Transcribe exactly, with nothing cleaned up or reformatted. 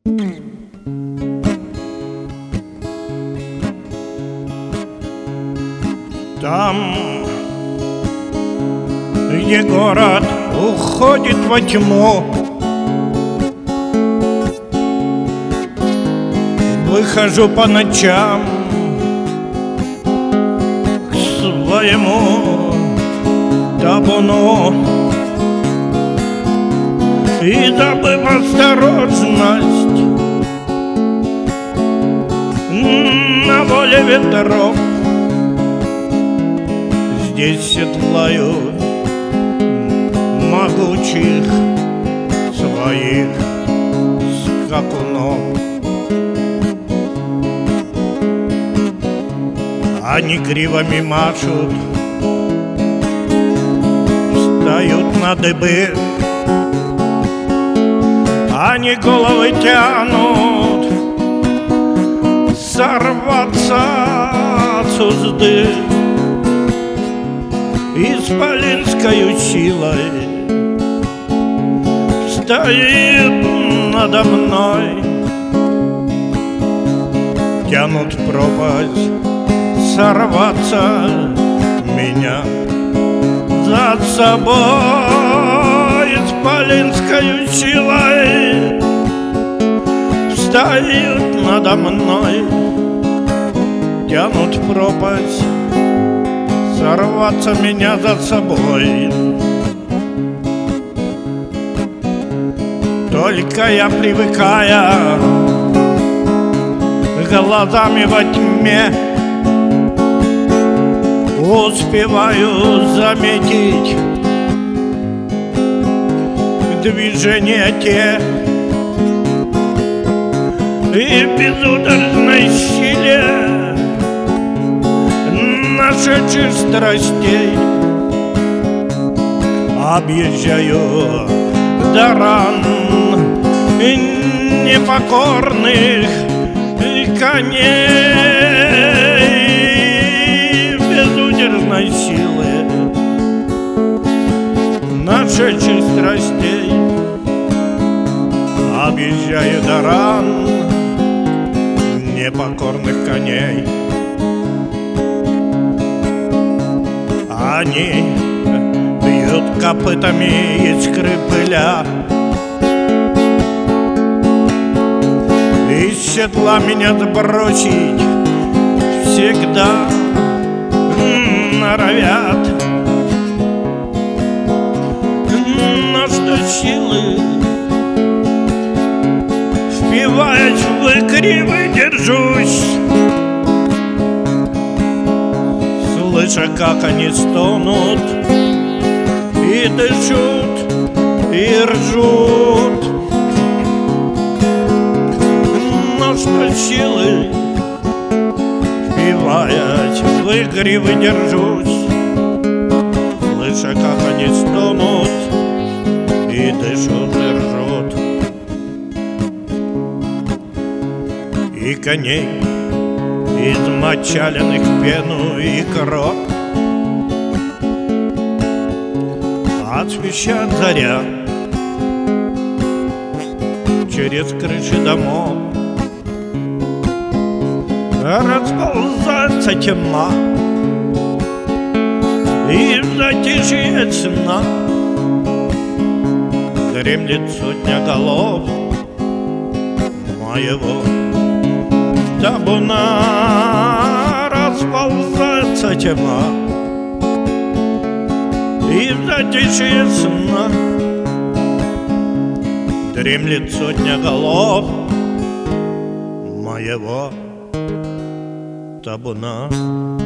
Там, где город уходит во тьму, выхожу по ночам к своему табуну и, забыв осторожность, на воле ветров здесь седлаю могучих своих скакунов. Они гривами машут, встают на дыбы, они головы тянут сорваться с узды. Исполинскою силой стоит надо мной, тянут пропасть, сорваться меня за собой. Исполинскою силой встают надо мной, тянут пропасть, сорваться меня за собой. Только я, привыкая глазами во тьме, успеваю заметить движения те и в безудержной силе нашедших страстей объезжаю до ран непокорных коней. Безудержной силы нашедших страстей объезжаю до ран непокорных коней. Они бьют копытами искры пыля, из седла меня сбросить всегда норовят. Но что силы, впиваясь в игривы, держусь, слыша, как они стонут и дышут, и ржут. Но что силы, впиваясь в игривы, держусь, слыша, как они стонут и дышут, и ржут. И коней измочаленных в пену и кровь освещает заря через крыши домов. Расползается тьма, и в затишье сна дремлет сотня голов моего табуна. Расползается тьма, и в затишье сна дремлет сотня голов моего табуна.